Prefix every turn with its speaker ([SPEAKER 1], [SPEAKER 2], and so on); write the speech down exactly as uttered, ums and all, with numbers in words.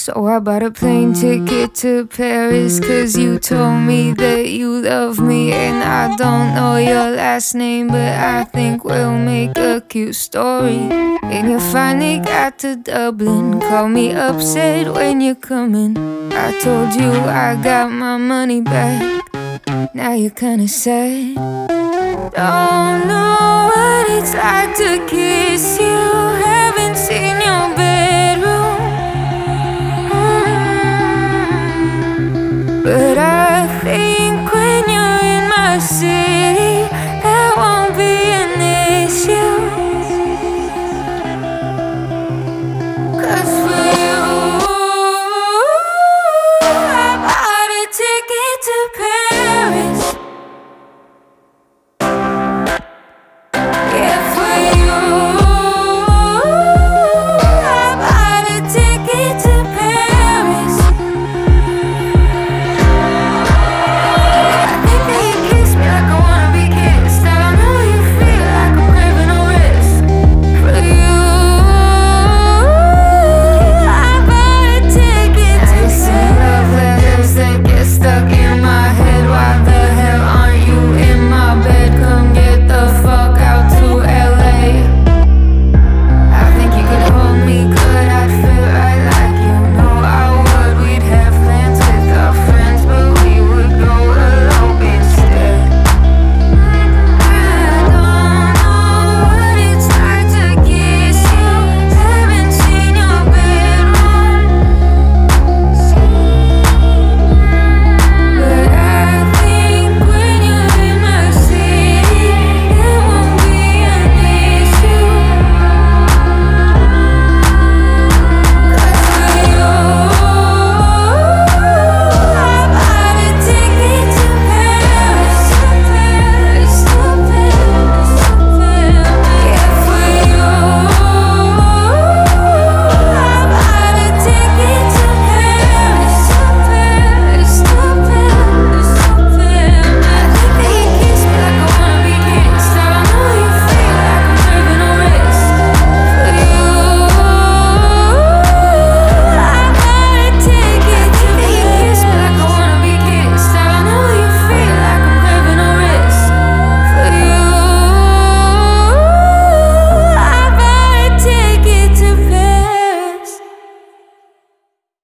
[SPEAKER 1] So I bought a plane ticket to Paris, 'cause you told me that you love me. And I don't know your last name, but I think we'll make a cute story. And you finally got to Dublin, call me upset when you're coming. I told you I got my money back, now you're kinda sad. Don't know what it's like to kiss you.